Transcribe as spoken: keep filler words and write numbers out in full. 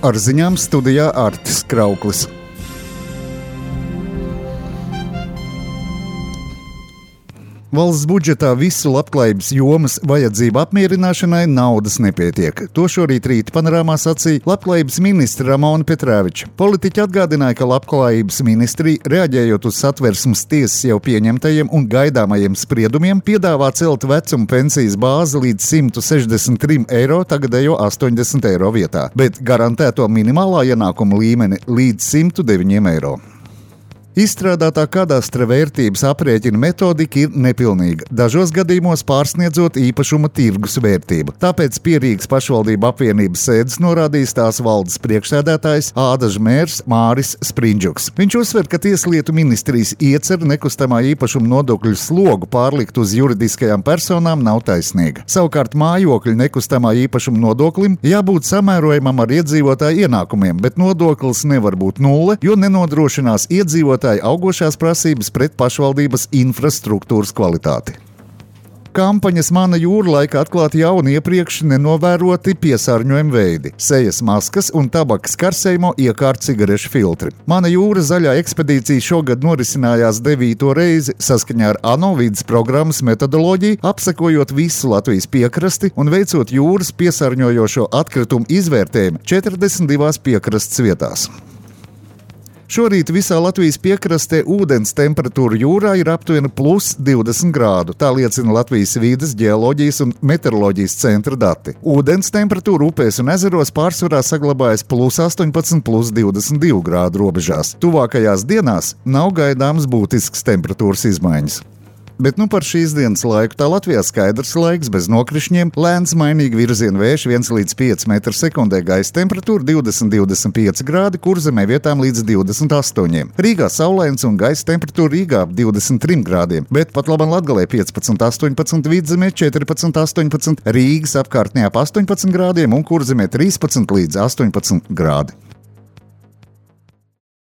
Ar ziņām studijā Artis Krauklis. Valsts budžetā visu labklājības jomas vajadzību apmierināšanai naudas nepietiek. To šorīt rīta panorāmā sacīja labklājības ministra Ramona Petrēviča. Politiķi atgādināja, ka labklājības ministrija, reaģējot uz Satversmes tiesas jau pieņemtajiem un gaidāmajiem spriedumiem, piedāvā celt vecuma pensijas bāzi līdz simt sešdesmit trim eiro tagadējo astoņdesmit eiro vietā, bet garantēto minimālā ienākuma līmeni līdz simt deviņiem eiro. Izstrādātā kadastra vērtības aprēķina metodika ir nepilnīga, dažos gadījumos pārsniedzot īpašuma tirgus vērtību. Tāpēc pie Rīgas pašvaldību apvienības sēdes norādījis tās valdes priekšsēdētājs Ādažu mērs Māris Sprindžuks. Viņš uzsver, ka Tieslietu ministrijas iecer nekustamā īpašuma nodokļu slogu pārlikt uz juridiskajām personām nav taisnīga. Savukārt mājokļu nekustamā īpašuma nodoklim jābūt samērojamam ar iedzīvotāju ienākumiem, bet nodoklis nevar būt nulle, jo nenodrošinās iedzīvotāju augošās prasības pret pašvaldības infrastruktūras kvalitāti. Kampaņas Mana jūra laikā atklāti jauni iepriekš nenovēroti piesārņojuma veidi – sejas maskas un tabakas karsējumā iekārt cigarešu filtri. Mana jūra zaļā ekspedīcija šogad norisinājās devīto reizi saskaņā ar ANO vides programmas metodoloģiju, apsekojot visu Latvijas piekrasti un veicot jūras piesārņojošo atkritumu izvērtējumu četrdesmit divās piekrastes vietās. Šorīt visā Latvijas piekrastē ūdens temperatūra jūrā ir aptuveni plus divdesmit grādu, tā liecina Latvijas Vides, ģeoloģijas un meteoroloģijas centra dati. Ūdens temperatūra upēs un ezeros pārsvarā saglabājas plus astoņpadsmit, plus divdesmit divi grādu robežās. Tuvākajās dienās nav gaidāmas būtiskas temperatūras izmaiņas. Bet nu par šīs dienas laiku tā Latvijā skaidrs laiks bez nokrišņiem, lēns mainīgi virziena vējš viens līdz pieci metri sekundē, gaisa temperatūra divdesmit līdz divdesmit pieci grādi, Kurzemē vietām līdz divdesmit astoņiem. Rīgā saulains un gaisa temperatūra Rīgā ap divdesmit trim grādiem, bet pat labam Latgalē piecpadsmit astoņpadsmit, Vidzemē četrpadsmit astoņpadsmit, Rīgas apkārtnē ap astoņpadsmit grādiem un Kurzemē trīspadsmit līdz astoņpadsmit grādi.